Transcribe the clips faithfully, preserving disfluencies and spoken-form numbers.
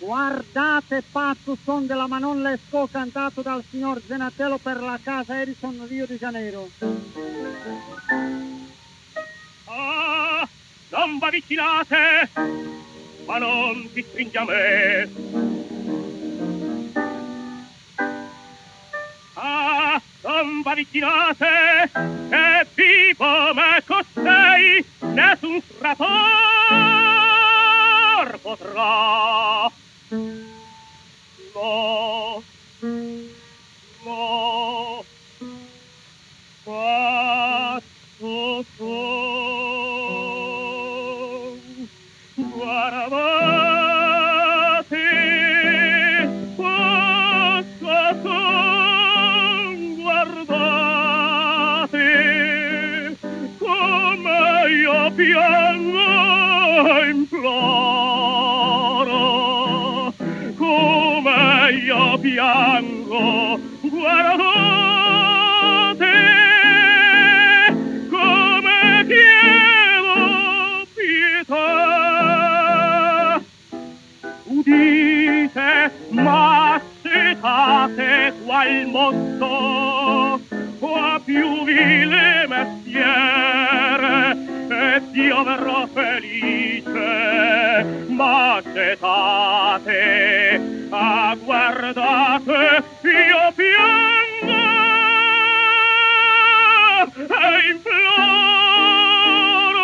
Guardate pazzo son della Manon Lescaut cantato dal signor Zenatello per la casa Edison Rio de Janeiro. Ah, non v'avvicinate, ma non si stringe a me. Ah, non v'avvicinate, che vivo me costei, nessun rapor potrà. No, no, quattro son, guardate, quattro son, guardate, come io piango e imploro, come io piango, guardate, come chiedo pietà. Udite, ma setate qual mondo, qua più vile mestiere, e io verrò felice, ma setate, a guardate, io piango e imploro.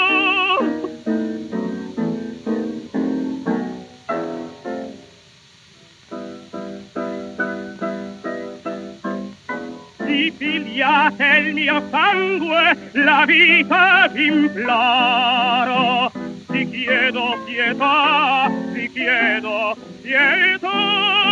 Si pigliate il mio sangue, la vita v'imploro. Ti chiedo pietà, ti chiedo pietà.